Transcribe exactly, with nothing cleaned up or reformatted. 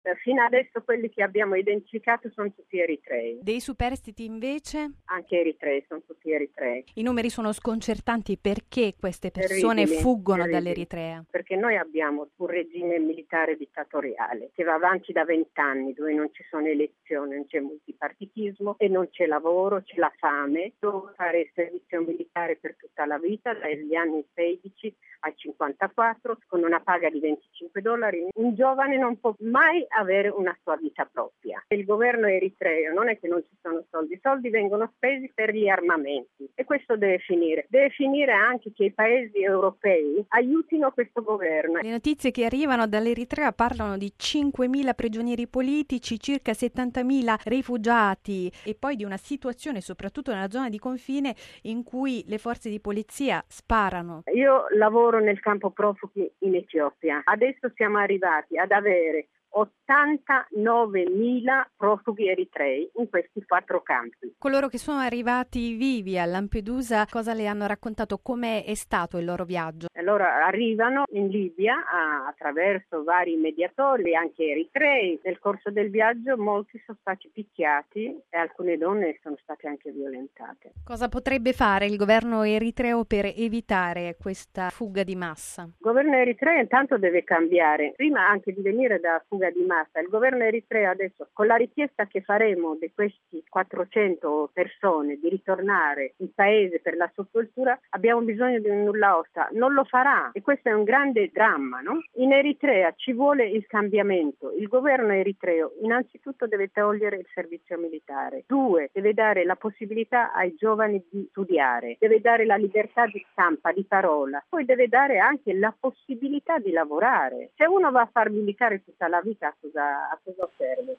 Fino adesso quelli che abbiamo identificato sono tutti eritrei. Dei superstiti invece? Anche eritrei, sono tutti eritrei. I numeri sono sconcertanti. Perché queste persone Terribili, fuggono terribili. dall'Eritrea? Perché noi abbiamo un regime militare dittatoriale che va avanti da vent'anni, dove non ci sono elezioni, non c'è multipartitismo e non c'è lavoro, c'è la fame. Devo fare il servizio militare per tutta la vita, dagli anni sedici ai cinquantaquattro, con una paga di venticinque dollari. Un giovane non può mai avere una sua vita propria. Il governo eritreo non è che non ci sono soldi, i soldi vengono spesi per gli armamenti e questo deve finire. Deve finire anche che i paesi europei aiutino questo governo. Le notizie che arrivano dall'Eritrea parlano di cinquemila prigionieri politici, circa settantamila rifugiati e poi di una situazione, soprattutto nella zona di confine, in cui le forze di polizia sparano. Io lavoro nel campo profughi in Etiopia. Adesso siamo arrivati ad avere ottantanovemila profughi eritrei in questi quattro campi. Coloro che sono arrivati vivi a Lampedusa, cosa le hanno raccontato? Come è stato il loro viaggio? Allora arrivano in Libia a, attraverso vari mediatori, anche eritrei. Nel corso del viaggio molti sono stati picchiati e alcune donne sono state anche violentate. Cosa potrebbe fare il governo eritreo per evitare questa fuga di massa? Il governo eritreo intanto deve cambiare. Prima anche di venire da fuga di massa, il governo eritreo adesso, con la richiesta che faremo di questi quattrocento persone di ritornare in paese per la sepoltura, abbiamo bisogno di un nulla osta. Non lo farà e questo è un grande dramma, no? In Eritrea ci vuole il cambiamento. Il governo eritreo innanzitutto deve togliere il servizio militare. Due, deve dare la possibilità ai giovani di studiare, deve dare la libertà di stampa, di parola, poi deve dare anche la possibilità di lavorare. Se uno va a far militare tutta la vita, a cosa, a cosa serve?